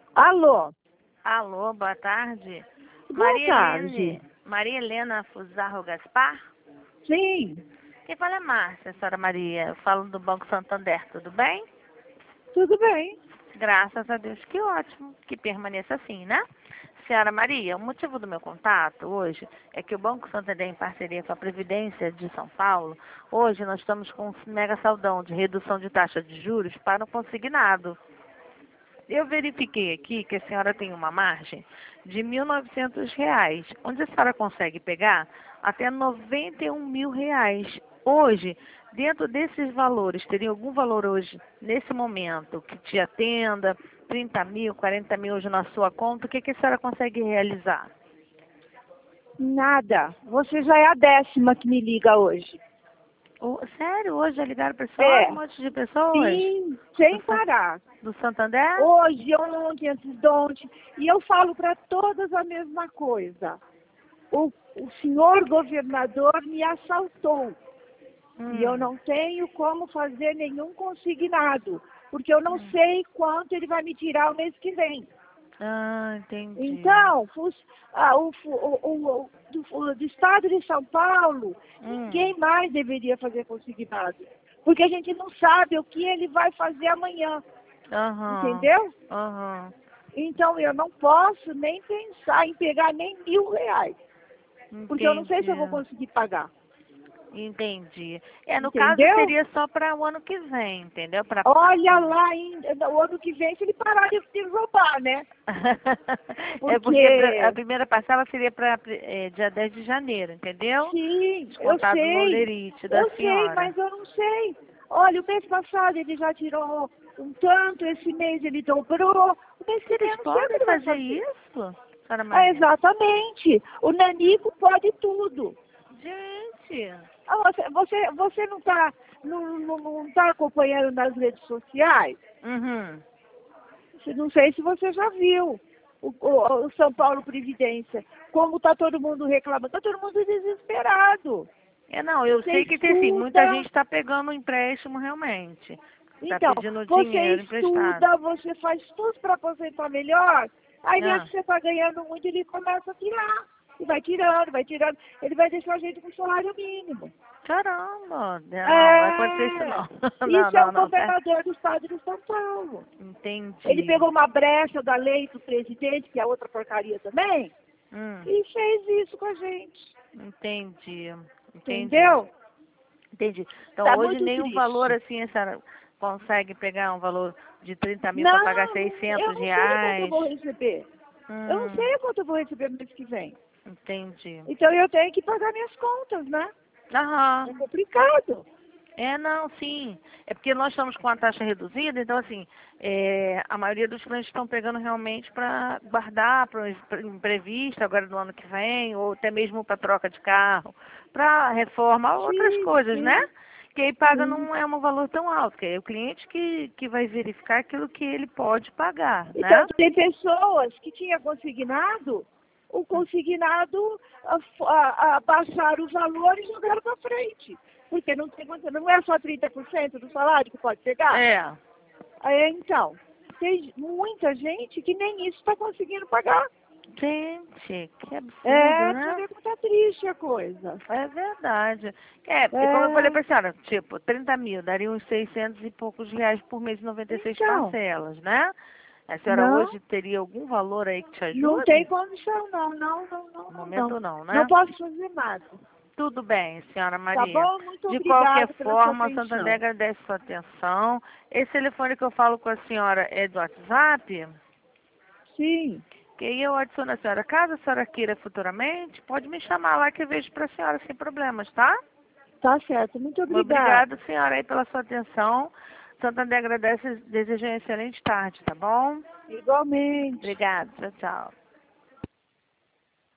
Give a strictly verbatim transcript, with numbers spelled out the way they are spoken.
Alô? Alô, boa tarde. Boa Maria tarde. Helene, Maria Helena Fusarro Gaspar? Sim, Quem fala é Márcia, senhora Maria. Eu falo do Banco Santander, tudo bem? tudo bem. Graças a Deus, que ótimo, que permaneça assim, né? Senhora Maria, o motivo do meu contato hoje é que o Banco Santander, em parceria com a Previdência de São Paulo, hoje nós estamos com um mega saldão de redução de taxa de juros para o consignado. Eu verifiquei aqui que a senhora tem uma margem de mil e novecentos reais, onde a senhora consegue pegar até noventa e um mil reais. Hoje, dentro desses valores, teria algum valor hoje, nesse momento, que te atenda, trinta mil, quarenta mil hoje na sua conta, o que, que a senhora consegue realizar? Nada. Você já é a décima que me liga hoje. Oh, sério? Hoje já ligaram para a senhora É. um monte de pessoas? Sim, sem Do, San- parar. do Santander? Hoje, ontem, antes de ontem. E eu falo para todas a mesma coisa. O, o senhor governador me assaltou. E eu Hum, não tenho como fazer nenhum consignado. Porque eu não hum. sei quanto ele vai me tirar o mês que vem. Ah, entendi. Então, fus- ah, o, fu- o, o, o- do, o- do estado de São Paulo, Hum. ninguém mais deveria fazer consignado. Porque a gente não sabe o que ele vai fazer amanhã, Aham, entendeu? aham, Então eu não posso nem pensar em pegar nem mil reais. Porque eu não sei se eu vou entendi, conseguir pagar. entendi. É, no caso Entendeu? seria só para o ano que vem, entendeu? Para Olha lá ainda, o ano que vem se ele parar de, de roubar, né? É porque pra- a Porque, primeira parcela seria para dia dez de janeiro, entendeu? sim, eu Descontado no sei. lerite da Eu sei, senhora. mas eu não sei. Olha, o mês passado ele já tirou um tanto, esse mês ele dobrou. O mês que vem Eles eu não sei o que podem ele vai fazer fazer. isso, senhora Ah, Maria? exatamente. O Nanico pode tudo. Gente, Ah, você, você, você não está não, não, não tá acompanhando nas redes sociais? uhum. Não sei se você já viu o, o, o São Paulo Previdência. Como está todo mundo reclamando. Está todo mundo desesperado. É, não, eu Você sei que tem assim, muita estuda. gente está pegando empréstimo realmente. Está Então, pedindo você dinheiro emprestado. estuda, você faz tudo para aposentar melhor. Aí vê Ah. que você está ganhando muito, ele começa a tirar. E vai tirando, vai tirando. Ele vai deixar a gente com salário mínimo. Caramba, não, vai acontecer isso É, não. Não, isso é não, o não, tá? governador do estado de São Paulo. Ele Entendi. pegou uma brecha da lei do presidente, que é outra porcaria também, Hum, e fez isso com a gente. entendi, entendi, Entendeu? entendi. Então Tá hoje muito nenhum valor triste. assim, a senhora consegue pegar um valor de trinta mil para pagar Não, eu seiscentos não sei quanto eu reais? vou receber. Eu não Hum, sei quanto eu vou receber no mês que vem. entendi. Então eu tenho que pagar minhas contas, né? Aham. É complicado. É, não, sim. É porque nós estamos com a taxa reduzida, então, assim, é, a maioria dos clientes estão pegando realmente para guardar para o imprevisto agora no ano que vem, ou até mesmo para troca de carro, para reforma, outras Sim, coisas, né? sim, Que aí paga sim. não é um valor tão alto, que é o cliente que, que vai verificar aquilo que ele pode pagar, Então, né? tem pessoas que tinham consignado, o consignado a, a, a baixaram o valor e jogaram para frente. Porque não, tem, conta- não é só trinta por cento do salário que pode pegar. É. Aí, então, tem muita gente que nem isso está conseguindo pagar. Gente, que absurdo, É, pra né? ver como tá triste a coisa. É verdade. É, e como eu falei É, pra senhora, tipo, trinta mil, daria uns seiscentos e poucos reais por mês, noventa e seis então, parcelas, né? A senhora não, hoje teria algum valor aí que te não tem ajude? condição, não, não, não, não, No não, não. momento não, Não né? posso fazer nada. Tudo bem, senhora Tá Maria. bom? Muito De qualquer obrigada pela sua forma, a Santander atenção. agradece sua atenção. Esse telefone que eu falo com a senhora é do WhatsApp? Sim, Que aí eu adiciono a senhora. Caso a senhora queira futuramente, pode me chamar lá que eu vejo pra senhora sem problemas, tá? tá certo. Muito obrigada. Obrigada, senhora, aí pela sua atenção. Santander agradece e deseja uma excelente tarde, tá bom? Igualmente. Obrigada, tchau, tchau.